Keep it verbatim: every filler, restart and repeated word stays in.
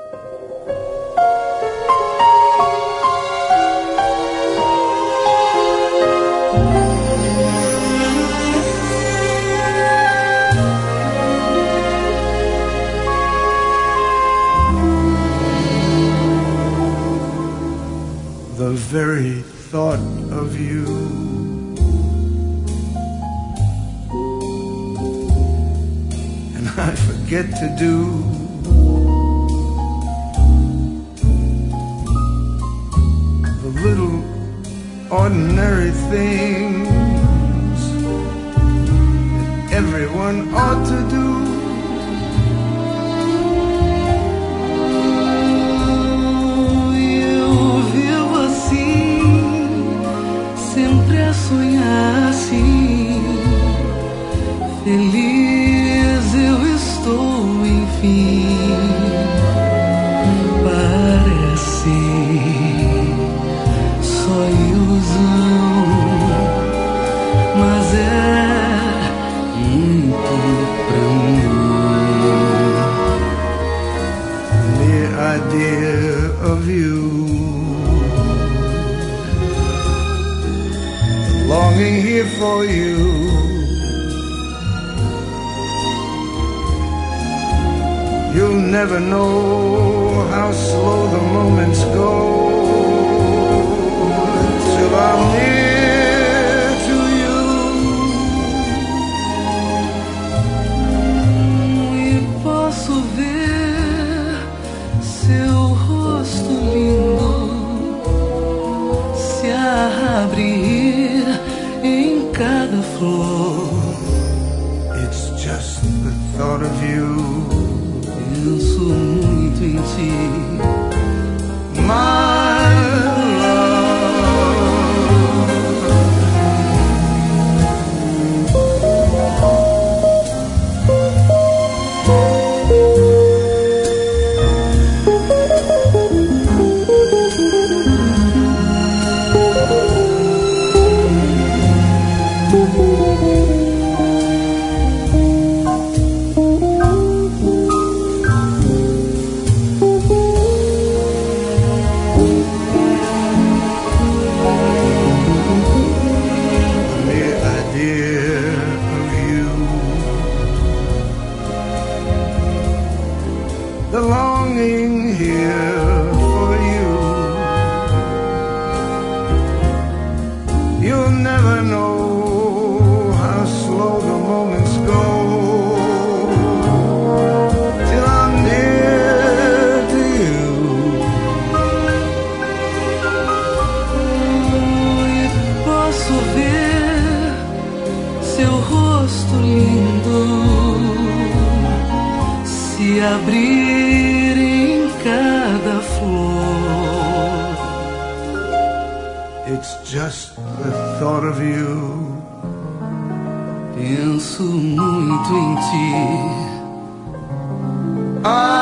The very thought of you and I forget to do the little ordinary things that everyone ought to do. Sonhar assim, feliz eu estou, enfim. Parece só ilusão, mas é muito pra mim. The idea of you longing here for you, you'll never know how slow the moments go till I'm near to you. E posso ver seu rosto lindo se abrir em cada flor. It's just the thought of you. Penso muito em ti, my the longing here for you. You'll never know how slow the moments go till I'm near to you. E posso ver seu rosto lindo se abrir em cada flor. It's just the thought of you. Penso muito em ti. I